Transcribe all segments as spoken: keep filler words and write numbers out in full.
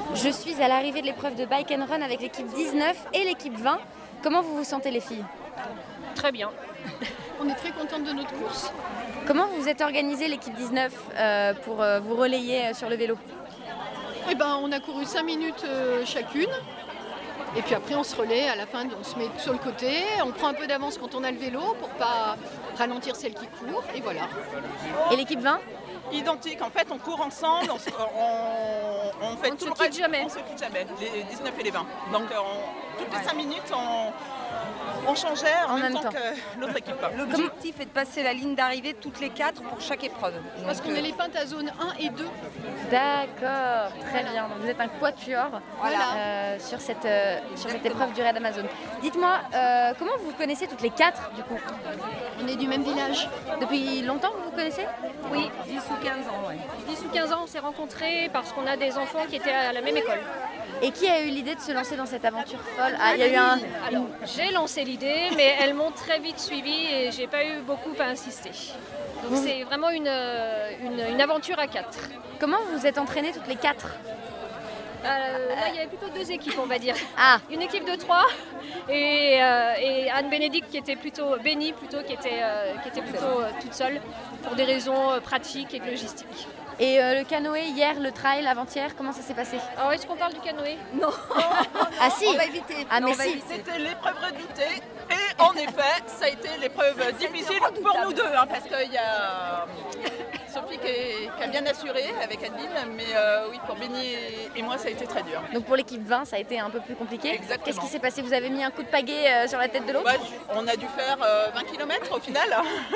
Je suis à l'arrivée de l'épreuve de bike and run avec l'équipe dix-neuf et l'équipe vingt. Comment vous vous sentez les filles? Très bien. On est très contente de notre course. Comment vous êtes organisée l'équipe dix-neuf euh, pour euh, vous relayer euh, sur le vélo? Eh ben, on a couru cinq minutes euh, chacune. Et puis après, on se relaie. À la fin, on se met sur le côté. On prend un peu d'avance quand on a le vélo pour pas ralentir celle qui court. Et voilà. Et l'équipe vingt? Identique. En fait, on court ensemble. On, se- on, on fait On tout se le quitte reste. jamais. On se quitte jamais. Les dix-neuf et les vingt. Donc, euh, on- toutes les cinq minutes, on, on changeait en, même, temps, que l'autre équipe. L'objectif est de passer la ligne d'arrivée toutes les quatre pour chaque épreuve. Parce Donc, qu'on euh, est les pentes à zone un et deux. D'accord, très bien. Donc vous êtes un quatuor Voilà. euh, sur, cette, euh, sur cette épreuve du Raid Amazon. Dites-moi, euh, comment vous vous connaissez toutes les quatre du coup? On est du même village. Depuis longtemps vous vous connaissez? Oui, dix ou quinze ans, ouais. dix ou quinze ans, on s'est rencontrés parce qu'on a des enfants qui étaient à la même école. Et qui a eu l'idée de se lancer dans cette aventure folle? Ah, il y a eu un... Alors, j'ai lancé l'idée, mais elles m'ont très vite suivie et j'ai pas eu beaucoup à insister. Donc Vous- c'est vraiment une, euh, une, une aventure à quatre. Comment vous vous êtes entraînées toutes les quatre? Euh, là, il y avait plutôt deux équipes, on va dire. Ah, Une équipe de trois et, euh, et Anne-Bénédicte qui était plutôt Bénie plutôt qui était, euh, qui était plutôt euh, toute seule pour des raisons euh, pratiques et logistiques. et euh, le canoë hier, le trail avant-hier, comment ça s'est passé? Alors est-ce qu'on parle du canoë? Non, Ah si, on va éviter. Ah, Non, mais on va si. éviter. C'était l'épreuve redoutée. Et en effet, ça a été l'épreuve difficile pour nous deux. hein, parce qu'il y a Sophie qui, est- qui a bien assuré avec Adeline. Mais euh, oui, pour Béni et, et moi, ça a été très dur. donc pour l'équipe vingt, ça a été un peu plus compliqué. Exactement. Qu'est-ce qui s'est passé? Vous avez mis un coup de pagaie euh, sur la tête de l'autre? Ouais, on a dû faire euh, vingt kilomètres au final.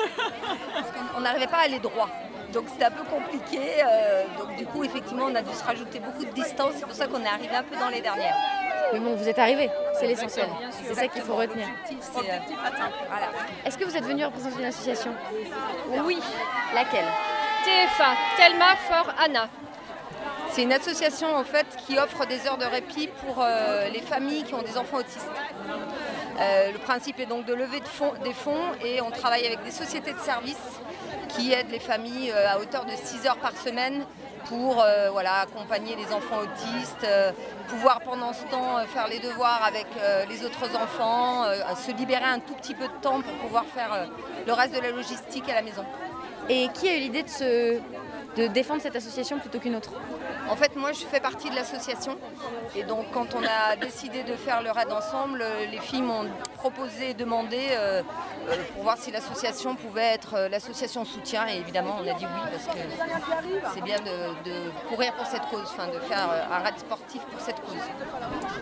On n'arrivait pas à aller droit. Donc c'était un peu compliqué. euh, donc du coup, effectivement, on a dû se rajouter beaucoup de distance. C'est pour ça qu'on est arrivé un peu dans les dernières. Mais bon, vous êtes arrivés, c'est l'essentiel. C'est ça qu'il faut retenir. L'objectif, c'est, euh, Objectif atteint. voilà. Est-ce que vous êtes venu représenter une association? Oui, Laquelle? T F A, Thelma for Anna. C'est une association en fait qui offre des heures de répit pour euh, les familles qui ont des enfants autistes. Euh, le principe est donc de lever de fonds- des fonds et on travaille avec des sociétés de services qui aident les familles euh, à hauteur de six heures par semaine pour euh, voilà, accompagner les enfants autistes, euh, pouvoir pendant ce temps euh, faire les devoirs avec euh, les autres enfants, euh, se libérer un tout petit peu de temps pour pouvoir faire euh, le reste de la logistique à la maison. Et qui a eu l'idée de, se... de défendre cette association plutôt qu'une autre? En fait, moi, je fais partie de l'association. Et donc, quand on a décidé de faire le raid ensemble, euh, les filles m'ont proposé, demandé euh, euh, pour voir si l'association pouvait être euh, l'association soutien. Et évidemment, on a dit oui parce que c'est bien de, de courir pour cette cause, enfin, de faire euh, un raid sportif pour cette cause.